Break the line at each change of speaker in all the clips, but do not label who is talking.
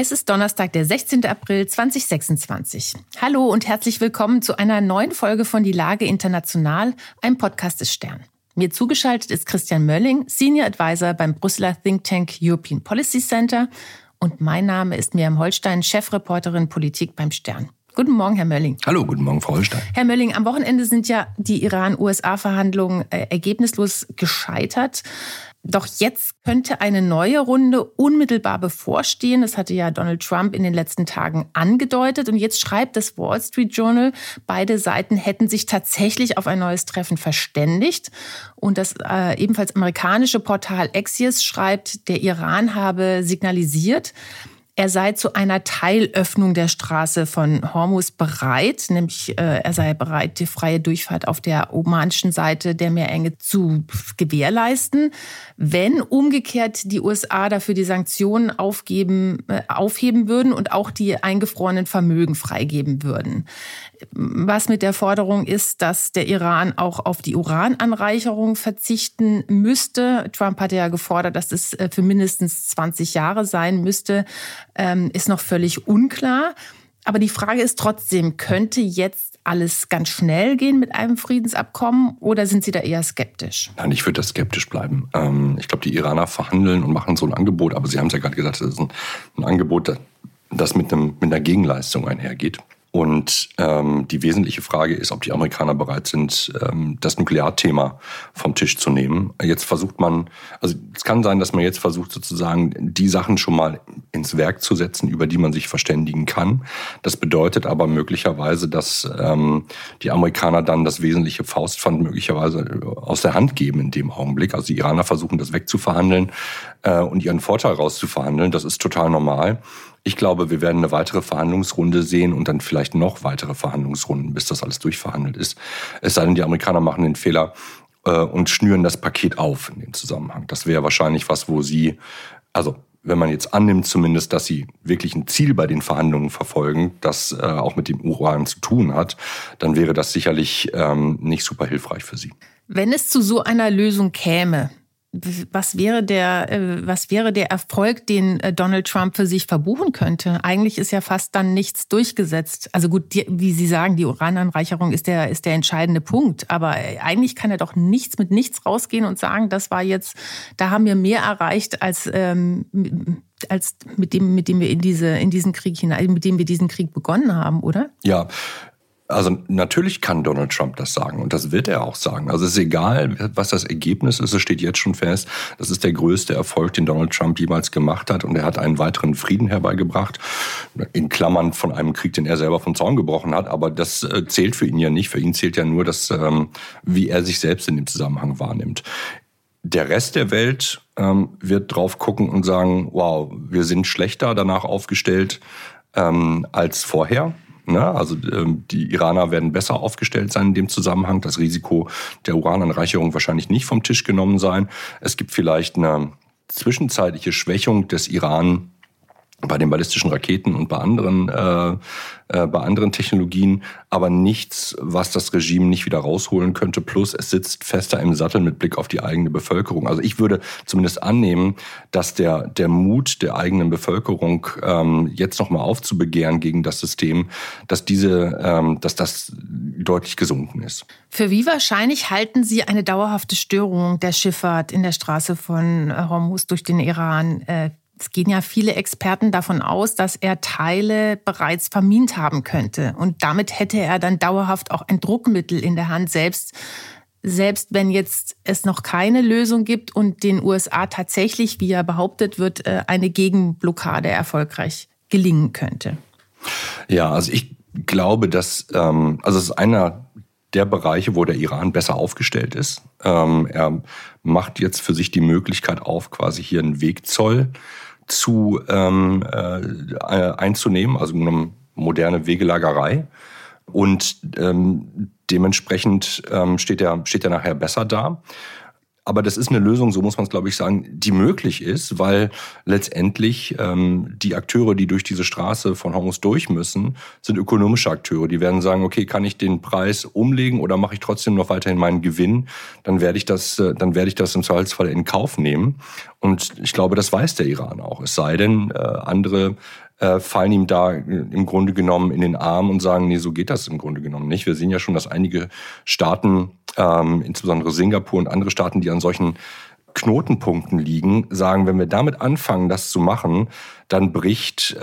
Es ist Donnerstag, der 16. April 2026. Hallo und herzlich willkommen zu einer neuen Folge von Die Lage International, einem Podcast des Stern. Mir zugeschaltet ist Christian Mölling, Senior Advisor beim Brüsseler Think Tank European Policy Center. Und mein Name ist Miriam Holstein, Chefreporterin Politik beim Stern. Guten Morgen, Herr Mölling.
Hallo, guten Morgen, Frau Holstein.
Herr Mölling, am Wochenende sind ja die Iran-USA-Verhandlungen ergebnislos gescheitert. Doch jetzt könnte eine neue Runde unmittelbar bevorstehen. Das hatte ja Donald Trump in den letzten Tagen angedeutet. Und jetzt schreibt das Wall Street Journal, beide Seiten hätten sich tatsächlich auf ein neues Treffen verständigt. Und das ebenfalls amerikanische Portal Axios schreibt, der Iran habe signalisiert, er sei zu einer Teilöffnung der Straße von Hormuz bereit, nämlich er sei bereit, die freie Durchfahrt auf der omanischen Seite der Meerenge zu gewährleisten, wenn umgekehrt die USA dafür die Sanktionen aufheben würden und auch die eingefrorenen Vermögen freigeben würden. Was mit der Forderung ist, dass der Iran auch auf die Urananreicherung verzichten müsste. Trump hatte ja gefordert, dass es für mindestens 20 Jahre sein müsste, ist noch völlig unklar. Aber die Frage ist trotzdem, könnte jetzt alles ganz schnell gehen mit einem Friedensabkommen oder sind Sie da eher skeptisch?
Nein, ich würde da skeptisch bleiben. Ich glaube, die Iraner verhandeln und machen so ein Angebot, aber Sie haben es ja gerade gesagt, das ist ein Angebot, das mit einer Gegenleistung einhergeht. Und die wesentliche Frage ist, ob die Amerikaner bereit sind, das Nuklearthema vom Tisch zu nehmen. Jetzt versucht man, also es kann sein, dass man jetzt versucht, sozusagen die Sachen schon mal ins Werk zu setzen, über die man sich verständigen kann. Das bedeutet aber möglicherweise, dass die Amerikaner dann das wesentliche Faustpfand möglicherweise aus der Hand geben in dem Augenblick. Also die Iraner versuchen, das wegzuverhandeln und ihren Vorteil rauszuverhandeln. Das ist total normal. Ich glaube, wir werden eine weitere Verhandlungsrunde sehen und dann vielleicht noch weitere Verhandlungsrunden, bis das alles durchverhandelt ist. Es sei denn, die Amerikaner machen den Fehler und schnüren das Paket auf in dem Zusammenhang. Das wäre wahrscheinlich was, wo sie, also wenn man jetzt annimmt zumindest, dass sie wirklich ein Ziel bei den Verhandlungen verfolgen, das auch mit dem Uran zu tun hat, dann wäre das sicherlich nicht super hilfreich für sie.
Wenn es zu so einer Lösung käme, was wäre der Erfolg, den Donald Trump für sich verbuchen könnte? Eigentlich ist ja fast dann nichts durchgesetzt. Also gut, wie Sie sagen, die Urananreicherung ist der entscheidende Punkt. Aber eigentlich kann er doch mit nichts rausgehen und sagen, das war jetzt, da haben wir mehr erreicht als mit dem wir diesen Krieg begonnen haben, oder?
Ja. Also natürlich kann Donald Trump das sagen und das wird er auch sagen. Also es ist egal, was das Ergebnis ist, es steht jetzt schon fest, das ist der größte Erfolg, den Donald Trump jemals gemacht hat und er hat einen weiteren Frieden herbeigebracht, in Klammern von einem Krieg, den er selber vom Zaun gebrochen hat, aber das zählt für ihn ja nicht. Für ihn zählt ja nur, wie er sich selbst in dem Zusammenhang wahrnimmt. Der Rest der Welt wird drauf gucken und sagen, wow, wir sind schlechter danach aufgestellt als vorher. Also die Iraner werden besser aufgestellt sein in dem Zusammenhang. Das Risiko der Urananreicherung wahrscheinlich nicht vom Tisch genommen sein. Es gibt vielleicht eine zwischenzeitliche Schwächung des Iran bei den ballistischen Raketen und bei anderen Technologien, aber nichts, was das Regime nicht wieder rausholen könnte. Plus es sitzt fester im Sattel mit Blick auf die eigene Bevölkerung. Also ich würde zumindest annehmen, dass der Mut der eigenen Bevölkerung jetzt nochmal aufzubegehren gegen das System, dass das deutlich gesunken ist.
Für wie wahrscheinlich halten Sie eine dauerhafte Störung der Schifffahrt in der Straße von Hormuz durch den Iran? Es gehen ja viele Experten davon aus, dass er Teile bereits vermint haben könnte. Und damit hätte er dann dauerhaft auch ein Druckmittel in der Hand, selbst wenn jetzt es noch keine Lösung gibt und den USA tatsächlich, wie er behauptet wird, eine Gegenblockade erfolgreich gelingen könnte.
Ja, also ich glaube, dass es ist einer der Bereiche, wo der Iran besser aufgestellt ist. Er macht jetzt für sich die Möglichkeit auf, quasi hier einen Wegzoll einzunehmen, also eine moderne Wegelagerei. Und dementsprechend steht er nachher besser da. Aber das ist eine Lösung, so muss man es, glaube ich, sagen, die möglich ist, weil letztendlich die Akteure, die durch diese Straße von Hormuz durch müssen, sind ökonomische Akteure. Die werden sagen, okay, kann ich den Preis umlegen oder mache ich trotzdem noch weiterhin meinen Gewinn? Dann werde ich das im Zweifelsfall in Kauf nehmen. Und ich glaube, das weiß der Iran auch. Es sei denn, andere fallen ihm da im Grunde genommen in den Arm und sagen, nee, so geht das im Grunde genommen nicht. Wir sehen ja schon, dass einige Staaten, insbesondere Singapur und andere Staaten, die an solchen Knotenpunkten liegen, sagen, wenn wir damit anfangen, das zu machen, dann bricht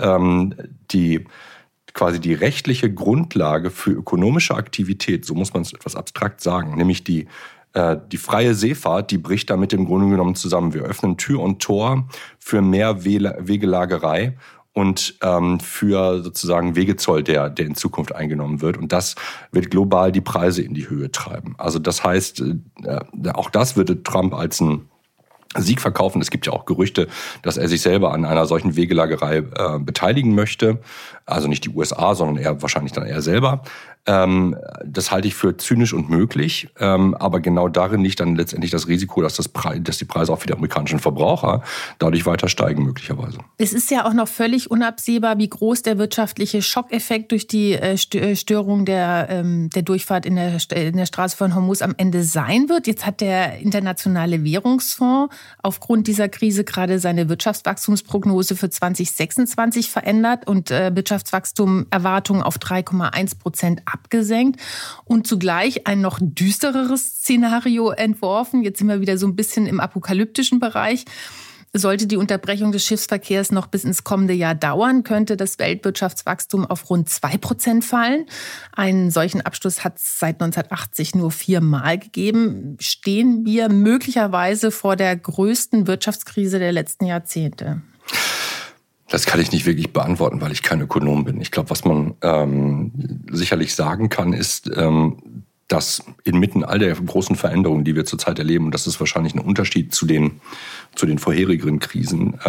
quasi die rechtliche Grundlage für ökonomische Aktivität, so muss man es etwas abstrakt sagen, nämlich die freie Seefahrt, die bricht damit im Grunde genommen zusammen. Wir öffnen Tür und Tor für mehr Wegelagerei und für sozusagen Wegezoll, der in Zukunft eingenommen wird. Und das wird global die Preise in die Höhe treiben. Also das heißt, auch das würde Trump als ein Sieg verkaufen. Es gibt ja auch Gerüchte, dass er sich selber an einer solchen Wegelagerei beteiligen möchte. Also nicht die USA, sondern wahrscheinlich dann er selber. Das halte ich für zynisch und möglich. Aber genau darin liegt dann letztendlich das Risiko, dass die Preise auch für die amerikanischen Verbraucher dadurch weiter steigen möglicherweise.
Es ist ja auch noch völlig unabsehbar, wie groß der wirtschaftliche Schockeffekt durch die Störung der Durchfahrt in der Straße von Hormuz am Ende sein wird. Jetzt hat der Internationale Währungsfonds aufgrund dieser Krise gerade seine Wirtschaftswachstumsprognose für 2026 verändert und Wirtschaftswachstum-Erwartungen auf 3,1% abgesenkt und zugleich ein noch düstereres Szenario entworfen. Jetzt sind wir wieder so ein bisschen im apokalyptischen Bereich. Sollte die Unterbrechung des Schiffsverkehrs noch bis ins kommende Jahr dauern, könnte das Weltwirtschaftswachstum auf rund 2% fallen. Einen solchen Abschluss hat es seit 1980 nur 4-mal gegeben. Stehen wir möglicherweise vor der größten Wirtschaftskrise der letzten Jahrzehnte?
Das kann ich nicht wirklich beantworten, weil ich kein Ökonom bin. Ich glaube, was man sicherlich sagen kann, ist, dass inmitten all der großen Veränderungen, die wir zurzeit erleben, und das ist wahrscheinlich ein Unterschied zu den vorherigeren Krisen,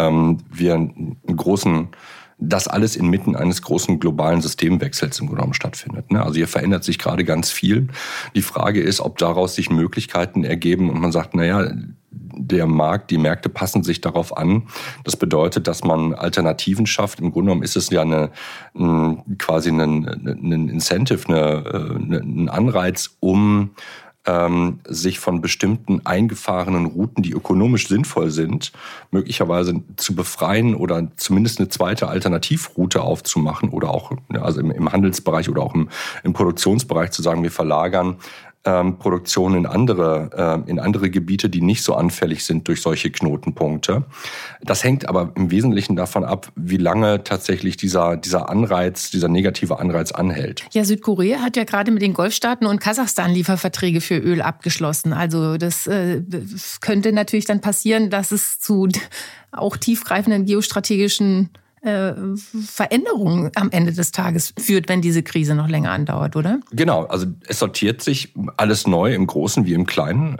das alles inmitten eines großen globalen Systemwechsels im Grunde genommen stattfindet. Also hier verändert sich gerade ganz viel. Die Frage ist, ob daraus sich Möglichkeiten ergeben und man sagt, die Märkte passen sich darauf an. Das bedeutet, dass man Alternativen schafft. Im Grunde genommen ist es ja quasi ein Incentive, ein Anreiz, um sich von bestimmten eingefahrenen Routen, die ökonomisch sinnvoll sind, möglicherweise zu befreien oder zumindest eine zweite Alternativroute aufzumachen oder auch also im Handelsbereich oder auch im Produktionsbereich zu sagen, wir verlagern Produktion in andere Gebiete, die nicht so anfällig sind durch solche Knotenpunkte. Das hängt aber im Wesentlichen davon ab, wie lange tatsächlich dieser negative Anreiz anhält.
Ja, Südkorea hat ja gerade mit den Golfstaaten und Kasachstan Lieferverträge für Öl abgeschlossen. Also das könnte natürlich dann passieren, dass es zu auch tiefgreifenden geostrategischen Veränderungen am Ende des Tages führt, wenn diese Krise noch länger andauert, oder?
Genau, also es sortiert sich alles neu im Großen wie im Kleinen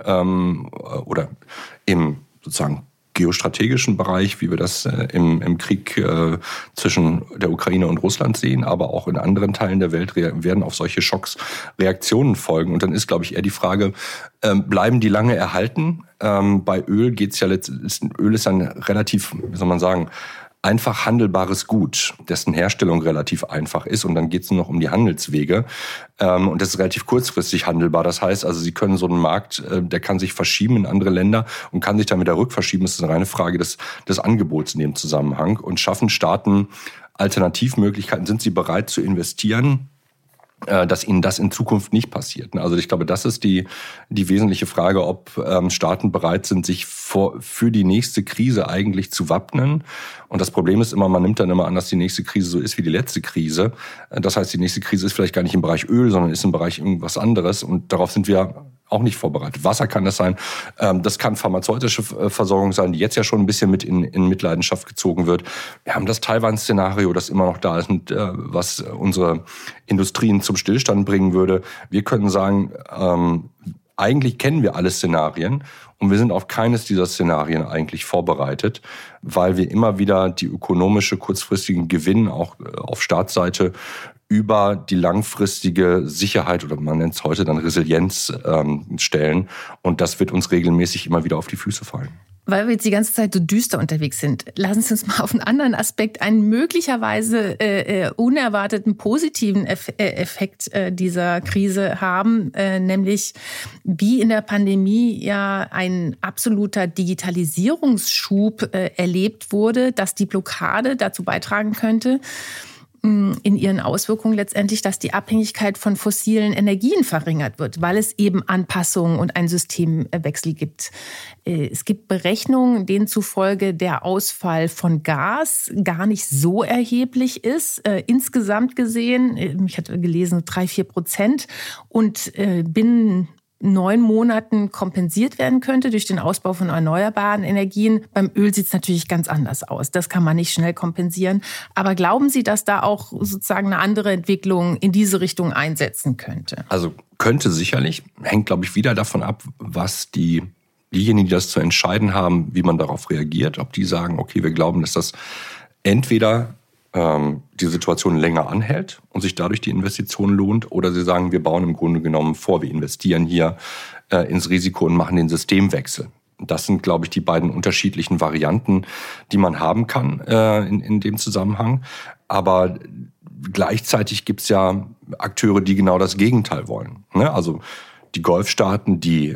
oder im sozusagen geostrategischen Bereich, wie wir das im Krieg zwischen der Ukraine und Russland sehen, aber auch in anderen Teilen der Welt werden auf solche Schocks Reaktionen folgen. Und dann ist, glaube ich, eher die Frage, bleiben die lange erhalten? Bei Öl geht's ja Öl ist ein relativ, wie soll man sagen, einfach handelbares Gut, dessen Herstellung relativ einfach ist. Und dann geht es nur noch um die Handelswege. Und das ist relativ kurzfristig handelbar. Das heißt also, Sie können so einen Markt, der kann sich verschieben in andere Länder und kann sich dann wieder rückverschieben. Das ist eine reine Frage des Angebots in dem Zusammenhang. Und schaffen Staaten Alternativmöglichkeiten? Sind sie bereit zu investieren, dass ihnen das in Zukunft nicht passiert? Also ich glaube, das ist die wesentliche Frage, ob Staaten bereit sind, sich für die nächste Krise eigentlich zu wappnen. Und das Problem ist immer, man nimmt dann immer an, dass die nächste Krise so ist wie die letzte Krise. Das heißt, die nächste Krise ist vielleicht gar nicht im Bereich Öl, sondern ist im Bereich irgendwas anderes. Und darauf sind wir auch nicht vorbereitet. Wasser kann das sein. Das kann pharmazeutische Versorgung sein, die jetzt ja schon ein bisschen mit in Mitleidenschaft gezogen wird. Wir haben das Taiwan-Szenario, das immer noch da ist und was unsere Industrien zum Stillstand bringen würde. Wir können sagen, eigentlich kennen wir alle Szenarien und wir sind auf keines dieser Szenarien eigentlich vorbereitet, weil wir immer wieder die ökonomische kurzfristigen Gewinne auch auf Staatsseite über die langfristige Sicherheit oder man nennt es heute dann Resilienz stellen. Und das wird uns regelmäßig immer wieder auf die Füße fallen.
Weil wir jetzt die ganze Zeit so düster unterwegs sind, lassen Sie uns mal auf einen anderen Aspekt, einen möglicherweise unerwarteten positiven Effekt dieser Krise haben, nämlich wie in der Pandemie ja ein absoluter Digitalisierungsschub erlebt wurde, dass die Blockade dazu beitragen könnte, in ihren Auswirkungen letztendlich, dass die Abhängigkeit von fossilen Energien verringert wird, weil es eben Anpassungen und einen Systemwechsel gibt. Es gibt Berechnungen, denen zufolge der Ausfall von Gas gar nicht so erheblich ist. Insgesamt gesehen, ich hatte gelesen, 3-4%. Und binnen 9 Monaten kompensiert werden könnte durch den Ausbau von erneuerbaren Energien. Beim Öl sieht es natürlich ganz anders aus. Das kann man nicht schnell kompensieren. Aber glauben Sie, dass da auch sozusagen eine andere Entwicklung in diese Richtung einsetzen könnte?
Also könnte sicherlich. Hängt, glaube ich, wieder davon ab, was diejenigen, die das zu entscheiden haben, wie man darauf reagiert. Ob die sagen, okay, wir glauben, dass das entweder die Situation länger anhält und sich dadurch die Investition lohnt, oder sie sagen, wir bauen im Grunde genommen vor, wir investieren hier ins Risiko und machen den Systemwechsel. Das sind, glaube ich, die beiden unterschiedlichen Varianten, die man haben kann in dem Zusammenhang. Aber gleichzeitig gibt es ja Akteure, die genau das Gegenteil wollen. Ne? Also die Golfstaaten, die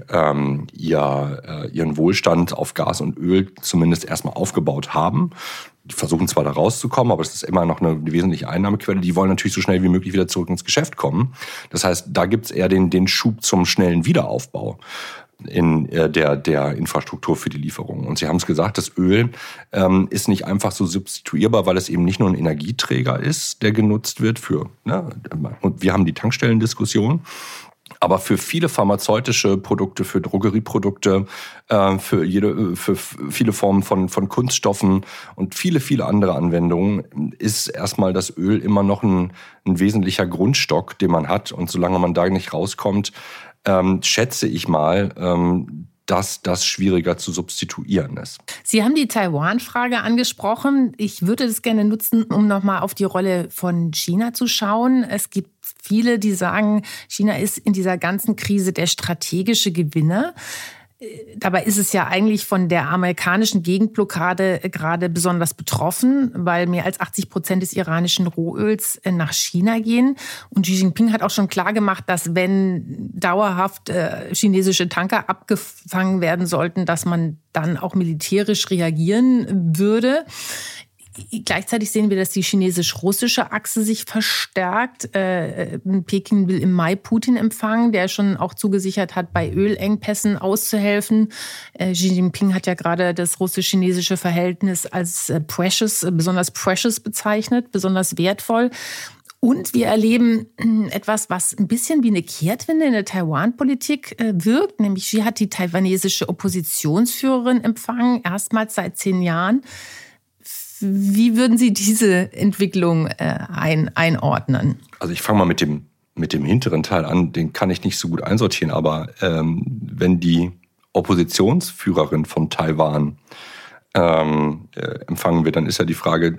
ihren Wohlstand auf Gas und Öl zumindest erstmal aufgebaut haben. Die versuchen zwar da rauszukommen, aber es ist immer noch eine wesentliche Einnahmequelle. Die wollen natürlich so schnell wie möglich wieder zurück ins Geschäft kommen. Das heißt, da gibt es eher den Schub zum schnellen Wiederaufbau in der Infrastruktur für die Lieferung. Und Sie haben es gesagt, das Öl ist nicht einfach so substituierbar, weil es eben nicht nur ein Energieträger ist, der genutzt wird und wir haben die Tankstellendiskussion. Aber für viele pharmazeutische Produkte, für Drogerieprodukte, für viele Formen von Kunststoffen und viele, viele andere Anwendungen ist erstmal das Öl immer noch ein wesentlicher Grundstock, den man hat. Und solange man da nicht rauskommt, schätze ich mal, dass das schwieriger zu substituieren ist.
Sie haben die Taiwan-Frage angesprochen. Ich würde das gerne nutzen, um nochmal auf die Rolle von China zu schauen. Es gibt viele, die sagen, China ist in dieser ganzen Krise der strategische Gewinner. Dabei ist es ja eigentlich von der amerikanischen Gegenblockade gerade besonders betroffen, weil mehr als 80% des iranischen Rohöls nach China gehen. Und Xi Jinping hat auch schon klar gemacht, dass wenn dauerhaft chinesische Tanker abgefangen werden sollten, dass man dann auch militärisch reagieren würde. Gleichzeitig sehen wir, dass die chinesisch-russische Achse sich verstärkt. Peking will im Mai Putin empfangen, der schon auch zugesichert hat, bei Ölengpässen auszuhelfen. Xi Jinping hat ja gerade das russisch-chinesische Verhältnis als besonders precious bezeichnet, besonders wertvoll. Und wir erleben etwas, was ein bisschen wie eine Kehrtwende in der Taiwan-Politik wirkt. Nämlich Xi hat die taiwanesische Oppositionsführerin empfangen, erstmals seit 10 Jahren. Wie würden Sie diese Entwicklung einordnen?
Also ich fange mal mit dem hinteren Teil an, den kann ich nicht so gut einsortieren, aber wenn die Oppositionsführerin von Taiwan empfangen wird, dann ist ja die Frage,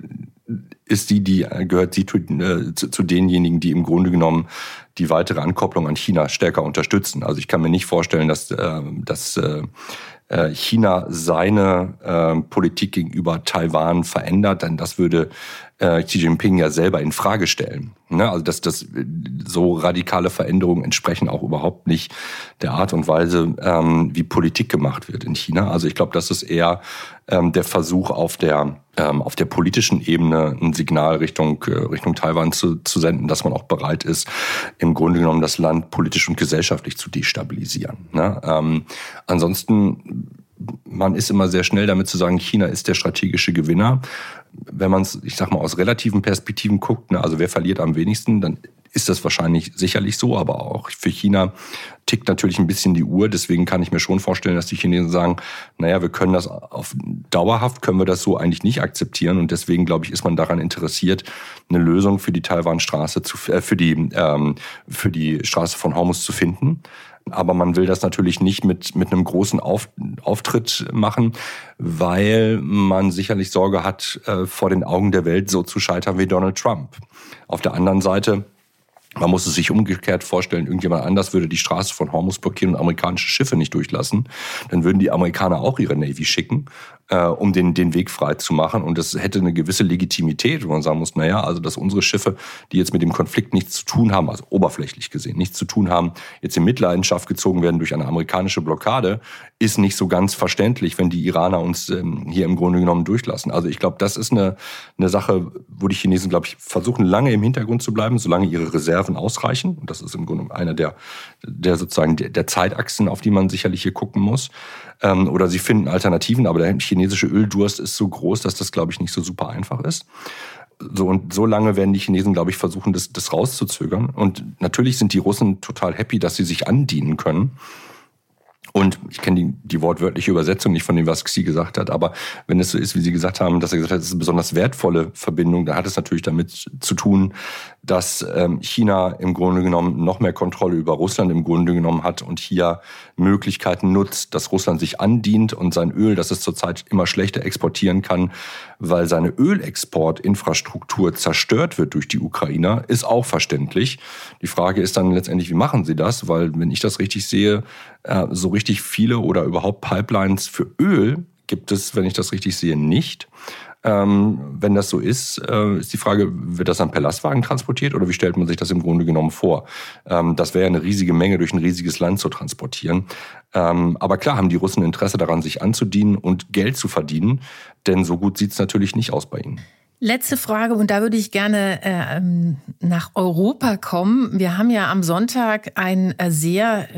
gehört sie zu denjenigen, die im Grunde genommen die weitere Ankopplung an China stärker unterstützen. Also ich kann mir nicht vorstellen, dass China seine Politik gegenüber Taiwan verändert, denn das würde Xi Jinping ja selber in Frage stellen. Ne? Also dass so radikale Veränderungen entsprechen auch überhaupt nicht der Art und Weise, wie Politik gemacht wird in China. Also ich glaube, das ist eher der Versuch auf der politischen Ebene ein Signal Richtung Taiwan zu senden, dass man auch bereit ist, im Grunde genommen das Land politisch und gesellschaftlich zu destabilisieren. Ne? Ansonsten, man ist immer sehr schnell damit zu sagen, China ist der strategische Gewinner. Wenn man es, ich sag mal, aus relativen Perspektiven guckt, ne, also wer verliert am wenigsten, dann ist das wahrscheinlich sicherlich so, aber auch für China tickt natürlich ein bisschen die Uhr. Deswegen kann ich mir schon vorstellen, dass die Chinesen sagen, naja, wir können das dauerhaft können wir das so eigentlich nicht akzeptieren. Und deswegen, glaube ich, ist man daran interessiert, eine Lösung für die Taiwan-Straße für die Straße von Hormuz zu finden. Aber man will das natürlich nicht mit einem großen Auftritt machen, weil man sicherlich Sorge hat, vor den Augen der Welt so zu scheitern wie Donald Trump. Auf der anderen Seite Man muss es sich umgekehrt vorstellen, irgendjemand anders würde die Straße von Hormuz blockieren und amerikanische Schiffe nicht durchlassen. Dann würden die Amerikaner auch ihre Navy schicken, um den Weg frei zu machen. Und das hätte eine gewisse Legitimität, wo man sagen muss, naja, also dass unsere Schiffe, die jetzt mit dem Konflikt nichts zu tun haben, also oberflächlich gesehen, nichts zu tun haben, jetzt in Mitleidenschaft gezogen werden durch eine amerikanische Blockade, ist nicht so ganz verständlich, wenn die Iraner uns hier im Grunde genommen durchlassen. Also ich glaube, das ist eine Sache, wo die Chinesen, glaube ich, versuchen, lange im Hintergrund zu bleiben, solange ihre Reserven ausreichen. Und das ist im Grunde einer der sozusagen der Zeitachsen, auf die man sicherlich hier gucken muss. Oder sie finden Alternativen, aber der chinesische Öldurst ist so groß, dass das, glaube ich, nicht so super einfach ist. Und so lange werden die Chinesen, glaube ich, versuchen, das rauszuzögern. Und natürlich sind die Russen total happy, dass sie sich andienen können. Und ich kenne die wortwörtliche Übersetzung nicht von dem, was Xi gesagt hat, aber wenn es so ist, wie Sie gesagt haben, dass er gesagt hat, es ist eine besonders wertvolle Verbindung, dann hat es natürlich damit zu tun, dass China im Grunde genommen noch mehr Kontrolle über Russland im Grunde genommen hat und hier Möglichkeiten nutzt, dass Russland sich andient und sein Öl, das es zurzeit immer schlechter exportieren kann, weil seine Ölexportinfrastruktur zerstört wird durch die Ukrainer, ist auch verständlich. Die Frage ist dann letztendlich, wie machen sie das? Weil, wenn ich das richtig sehe, so richtig viele oder überhaupt Pipelines für Öl gibt es, wenn ich das richtig sehe, nicht. Wenn das so ist, ist die Frage, wird das dann per Lastwagen transportiert oder wie stellt man sich das im Grunde genommen vor? Das wäre ja eine riesige Menge durch ein riesiges Land zu transportieren. Aber klar haben die Russen Interesse daran, sich anzudienen und Geld zu verdienen, denn so gut sieht es natürlich nicht aus bei ihnen.
Letzte Frage, und da würde ich gerne nach Europa kommen. Wir haben ja am Sonntag einen sehr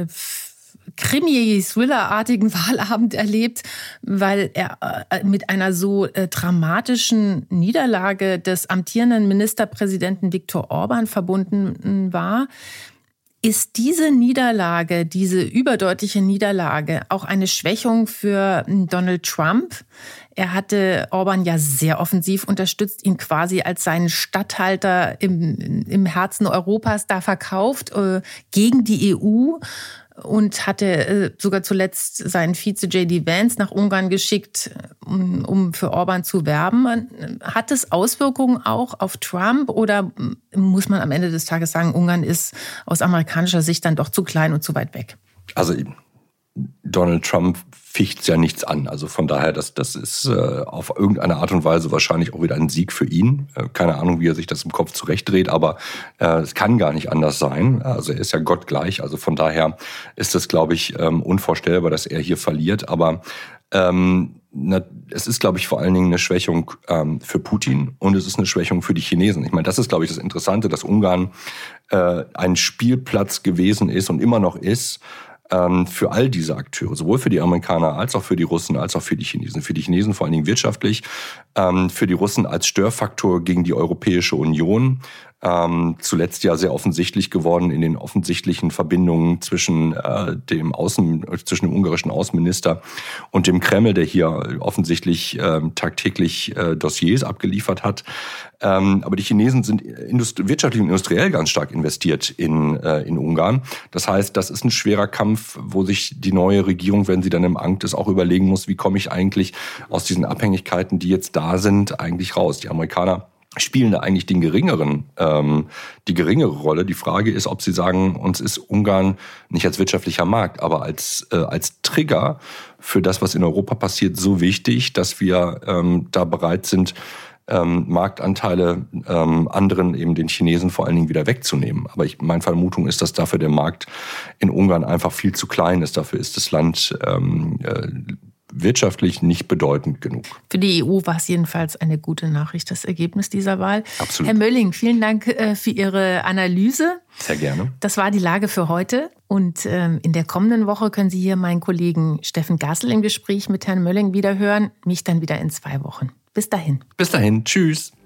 Krimi-Thriller-artigen Wahlabend erlebt, weil er mit einer so dramatischen Niederlage des amtierenden Ministerpräsidenten Viktor Orban verbunden war. Ist diese Niederlage, diese überdeutliche Niederlage auch eine Schwächung für Donald Trump? Er hatte Orban ja sehr offensiv unterstützt, ihn quasi als seinen Statthalter im Herzen Europas da verkauft, gegen die EU. Und hatte sogar zuletzt seinen Vize J.D. Vance nach Ungarn geschickt, um für Orban zu werben. Hat es Auswirkungen auch auf Trump oder muss man am Ende des Tages sagen, Ungarn ist aus amerikanischer Sicht dann doch zu klein und zu weit weg?
Also Donald Trump ficht ja nichts an. Also von daher, das ist auf irgendeine Art und Weise wahrscheinlich auch wieder ein Sieg für ihn. Keine Ahnung, wie er sich das im Kopf zurechtdreht, aber es kann gar nicht anders sein. Also er ist ja gottgleich. Also von daher ist es, glaube ich, unvorstellbar, dass er hier verliert. Aber es ist, glaube ich, vor allen Dingen eine Schwächung für Putin und es ist eine Schwächung für die Chinesen. Ich meine, das ist, glaube ich, das Interessante, dass Ungarn ein Spielplatz gewesen ist und immer noch ist, für all diese Akteure, sowohl für die Amerikaner als auch für die Russen, als auch für die Chinesen. Für die Chinesen vor allen Dingen wirtschaftlich, für die Russen als Störfaktor gegen die Europäische Union. Zuletzt ja sehr offensichtlich geworden in den offensichtlichen Verbindungen zwischen dem ungarischen Außenminister und dem Kreml, der hier offensichtlich tagtäglich Dossiers abgeliefert hat. Aber die Chinesen sind wirtschaftlich und industriell ganz stark investiert in Ungarn. Das heißt, das ist ein schwerer Kampf, wo sich die neue Regierung, wenn sie dann im Amt ist, auch überlegen muss, wie komme ich eigentlich aus diesen Abhängigkeiten, die jetzt da sind, eigentlich raus. Die Amerikaner spielen da eigentlich die geringere Rolle. Die Frage ist, ob sie sagen, uns ist Ungarn nicht als wirtschaftlicher Markt, aber als Trigger für das, was in Europa passiert, so wichtig, dass wir da bereit sind, Marktanteile anderen, eben den Chinesen vor allen Dingen wieder wegzunehmen. Aber meine Vermutung ist, dass dafür der Markt in Ungarn einfach viel zu klein ist. Dafür ist das Land wirtschaftlich nicht bedeutend genug.
Für die EU war es jedenfalls eine gute Nachricht, das Ergebnis dieser Wahl.
Absolut.
Herr Mölling, vielen Dank für Ihre Analyse.
Sehr gerne.
Das war die Lage für heute. Und in der kommenden Woche können Sie hier meinen Kollegen Steffen Gassel im Gespräch mit Herrn Mölling wieder hören. Mich dann wieder in 2 Wochen. Bis dahin.
Bis dahin. Tschüss.